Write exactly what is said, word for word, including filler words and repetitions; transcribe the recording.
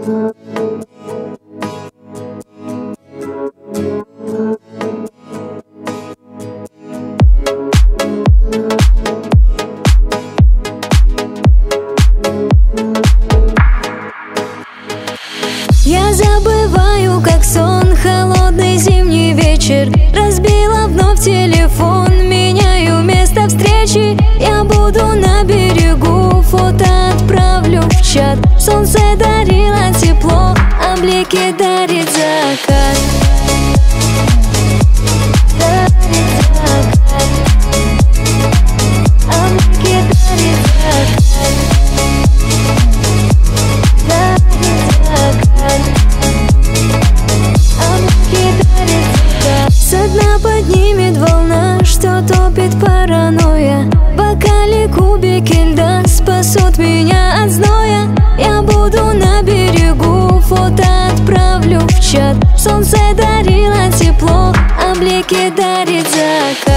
Я забываю, как сон, холодный зимний вечер. Разбила вновь телефон, меняю место встречи. Я буду на берегу, фото отправлю в чат. Солнце дарило тепло, а блики дарит закат. Дарит закат, а блики дарит закат. Со дна поднимет волна, что топит паранойя. В бокале кубики льда спасут меня от зноя. Я буду на берегу, фото отправлю в чат. Солнце дарило тепло, а блики дарит закат.